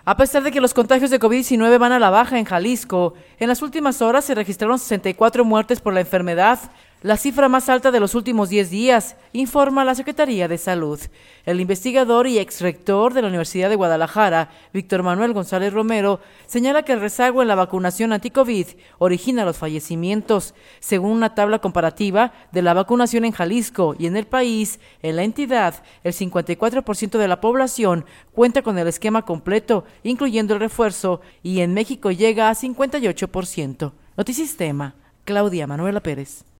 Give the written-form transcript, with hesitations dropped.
A pesar de que los contagios de COVID-19 van a la baja en Jalisco, en las últimas horas se registraron 64 muertes por la enfermedad, la cifra más alta de los últimos 10 días, informa la Secretaría de Salud. El investigador y exrector de la Universidad de Guadalajara, Víctor Manuel González Romero, señala que el rezago en la vacunación anti-COVID origina los fallecimientos. Según una tabla comparativa de la vacunación en Jalisco y en el país, en la entidad, el 54% de la población cuenta con el esquema completo, incluyendo el refuerzo, y en México llega a 58%. Notisistema, Claudia Manuela Pérez.